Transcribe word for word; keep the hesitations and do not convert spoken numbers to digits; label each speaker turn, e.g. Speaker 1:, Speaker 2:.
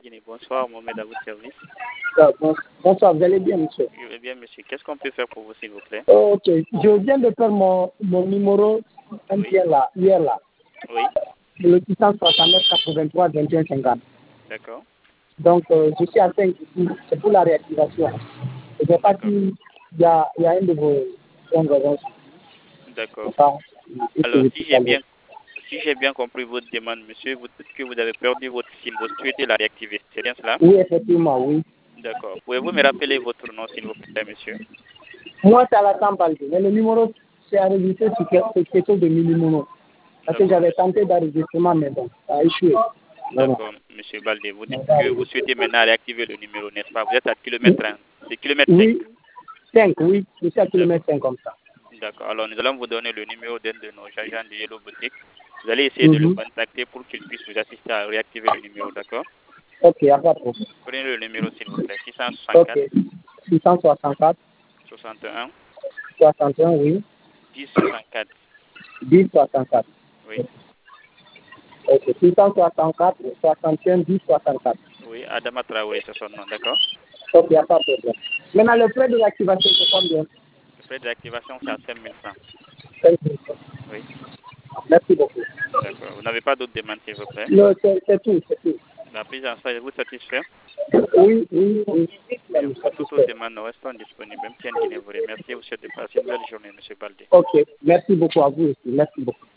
Speaker 1: Guinée. Bonsoir, Mohamed, à votre service.
Speaker 2: Ah, bon- bonsoir, vous allez bien, monsieur?
Speaker 1: Je vais bien, monsieur. Qu'est-ce qu'on peut faire pour vous, s'il vous plaît?
Speaker 2: Ok, je viens de faire mon, mon numéro M T N là, hier là.
Speaker 1: Oui,
Speaker 2: Le six cent soixante-neuf quatre-vingt-trois vingt et un cinquante.
Speaker 1: d'accord.
Speaker 2: Donc, euh, je suis en train ici, c'est pour la réactivation. Je ne sais pas s'il y a, il y a un de vos ingrédients.
Speaker 1: D'accord.
Speaker 2: Enfin,
Speaker 1: Alors, si j'ai bien, si j'ai bien compris votre demande, monsieur, vous dites que vous avez perdu votre SIM, vous souhaitez la réactiver, c'est bien cela?
Speaker 2: Oui, effectivement, oui.
Speaker 1: D'accord. Pouvez-vous me rappeler votre nom, s'il vous plaît, monsieur?
Speaker 2: Moi, c'est à la Tambaldi, mais le numéro, c'est enregistré sur quel- sur quelque chose de Milimono. Parce que
Speaker 1: D'accord.
Speaker 2: j'avais tenté d'enregistrement, mais bon, ça a échoué. Vraiment.
Speaker 1: D'accord, monsieur Baldé. Vous dites que vous souhaitez maintenant réactiver le numéro, n'est-ce pas? Vous êtes à kilomètre un. C'est kilomètre cinq.
Speaker 2: Oui, cinq, oui, je suis à kilomètre cinq comme ça.
Speaker 1: D'accord. Alors, nous allons vous donner le numéro d'un de nos agents de Yellow Boutique. Vous allez essayer de le
Speaker 2: Mhm.
Speaker 1: contacter pour qu'il puisse vous assister à réactiver le numéro, d'accord?
Speaker 2: Ok, il n'y a pas de problème.
Speaker 1: Prenez le numéro, s'il vous plaît. six cent
Speaker 2: Ok,
Speaker 1: soixante-quatre,
Speaker 2: six cent soixante-quatre,
Speaker 1: soixante et un,
Speaker 2: soixante et un, oui,
Speaker 1: dix, soixante-quatre.
Speaker 2: dix, soixante-quatre.
Speaker 1: Oui.
Speaker 2: Ok, six cent soixante-quatre, soixante et un, dix, soixante-quatre.
Speaker 1: Oui, Adama Traoré, c'est son nom, d'accord?
Speaker 2: Ok, il n'y a pas de problème. Maintenant, le frais de l'activation, c'est combien?
Speaker 1: Le frais d'activation, c'est à cinq mille francs.
Speaker 2: cinq mille.
Speaker 1: Oui.
Speaker 2: Merci beaucoup.
Speaker 1: D'accord. Vous n'avez pas d'autres demandes, s'il vous plaît?
Speaker 2: Non, c'est c'est tout, c'est tout.
Speaker 1: La prise en charge, vous satisfait?
Speaker 2: Oui, oui, oui.
Speaker 1: Bien, pour toutes autres demandes, nous restons disponibles. M T N Guinée vous remercie. Vous souhaite de passer une belle journée, monsieur Baldé.
Speaker 2: Ok, merci beaucoup à vous aussi. Merci beaucoup.